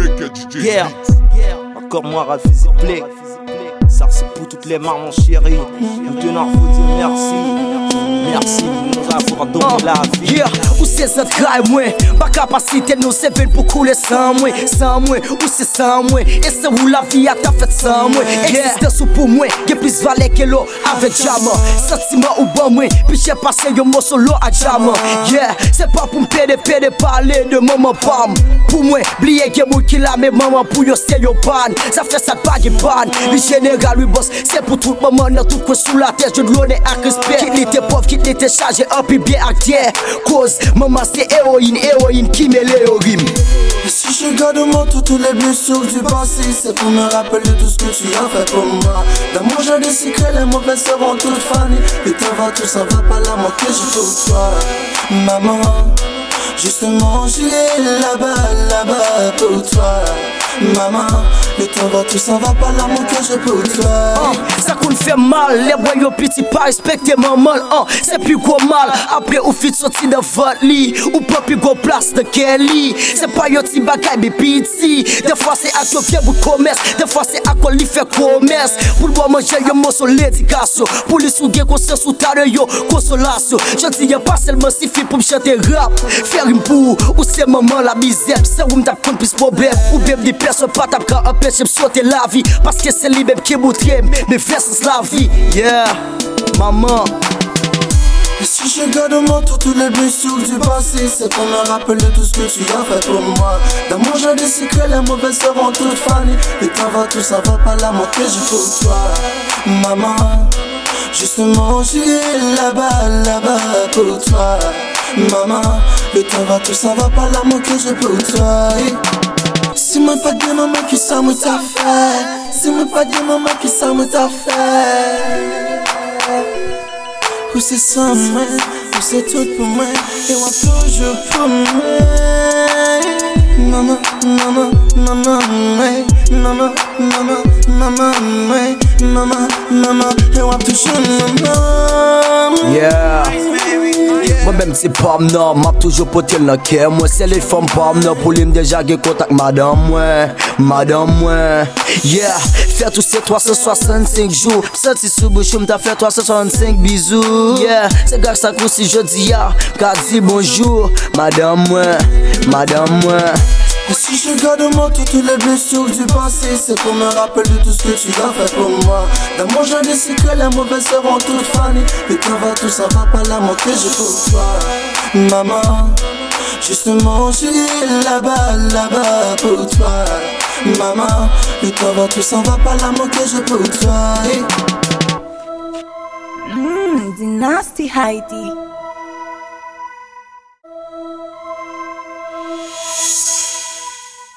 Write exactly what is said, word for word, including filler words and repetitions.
Yeah, encore moi Rafizi Play. Ça c'est pour toutes les mamans chéries. Nous tenons à vous dire merci. Merci de nous avoir donné la vie. Yeah, ou c'est cette graille moi. Ma capacité nous c'est fait pour couler sans moi. Sans moi, ou c'est sans moi. Et c'est où la vie a ta fait sans moi. Existence pour moi, qui plus valait que l'eau avec Jama. Sentiment ou bon moi, puis j'ai passé un mot solo à Jama. Yeah, c'est pas pour me péder, péder, parler de maman pam. Pour moi, oublier que moi qui l'a, mais maman pour yo c'est yo pan. Ça fait ça pas de pan. Le général lui boss, c'est pour tout le monde, dans tout quoi sous la tête, je de l'honneur à respect. Qui était pauvre, qui était chargé, un peu bien à terre. Cause, maman c'est héroïne, héroïne qui met l'héroïne. Et si je garde en moi toutes les blessures du passé, c'est pour me rappeler tout ce que tu as fait pour moi. Dans mon jeu des secrets, les mauvais seront toutes fanées. Le temps va, tout ça va pas là, moi que je pour toi. Maman, justement, j'y ai là-bas, là-bas pour toi. Maman, le temps va, tout ça va pas là, mon cœur je pour toi. uh, Ça qu'on fait mal, les boyaux petits pas respecter maman. uh, C'est plus gros mal, après ou fit sorti de votre lit. Ou pas plus gros place de Kelly. C'est pas yo ti bagay mais piti. Des fois c'est à toi vieux pour commerce. Des fois c'est à quoi li fait commerce. Pour le boire manger yo mot sur l'éducation. Pour les souguer conscience ou tard yo consolation. Je dis y'a pas seulement si fait pour me chanter rap. Faire une boue, ou c'est maman la misère. C'est où m'tap kon plus problème. Ou bien des personnes pas tap quand empêcher me sauter la vie. Parce que c'est lui même qui montre mais versus la vie. Yeah, maman. Et si je garde en moi toutes les blessures du passé, c'est pour me rappeler tout ce que tu as fait pour moi. Dans mon jeu des secrets, les mauvais seront toutes fanées. Le temps va, tout ça va pas là, mon cœur je pour toi. Maman, justement j'y ai là-bas, là-bas pour toi. Maman, le temps va, tout ça va pas là, mon cœur je pour toi. Si moi pas de maman qui ça me t'a fait. Si moi pas de maman qui ça me t'a fait. Où c'est sans moi, où c'est tout pour moi. Et on toujours pour moi. Maman, maman, maman, ouais. Maman, maman, maman, ouais. Maman, maman, et on toujours maman. Yeah. Moi-même c'est pas non, m'a toujours poté le cœur. Moi c'est les femmes pas non, pour lui déjà j'ai contact madame moi, madame moi. Yeah, faire tous ces trois cent soixante-cinq jours. Senti sous bouche, m't'a fait trois cent soixante-cinq bisous. Yeah, c'est grâce ça que si je dis ya, qu'a dit bonjour, madame moi, madame moi. Et si je garde en moi toutes les blessures du passé, c'est pour me rappeler tout ce que tu as fait pour moi. Dans mon jeu des secrets, les mauvais seront toutes fanées. Le temps va, tout ça va pas là, mon cœur je pour toi. Maman, justement j'y ai là-bas, là-bas pour toi. Maman, le temps va, tout ça va pas là, mon cœur je pour toi. Mmm, Dynasty Heidi.